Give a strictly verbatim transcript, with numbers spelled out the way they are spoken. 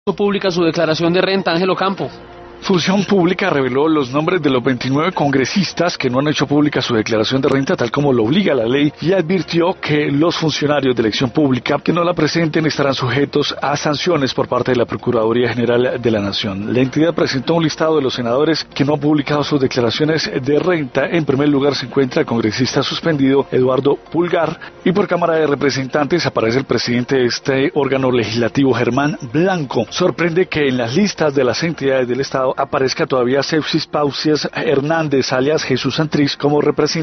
Pública su declaración de renta, Ángel Ocampo. Función Pública reveló los nombres de los veintinueve congresistas que no han hecho pública su declaración de renta tal como lo obliga la ley y advirtió que los funcionarios de elección pública que no la presenten estarán sujetos a sanciones por parte de la Procuraduría General de la Nación. La entidad presentó un listado de los senadores que no han publicado sus declaraciones de renta. En primer lugar se encuentra el congresista suspendido Eduardo Pulgar y por Cámara de Representantes aparece el presidente de este órgano legislativo, Germán Blanco. Sorprende que en las listas de las entidades del Estado aparezca todavía Sepsis Pausias Hernández, alias Jesús Santrich, como representante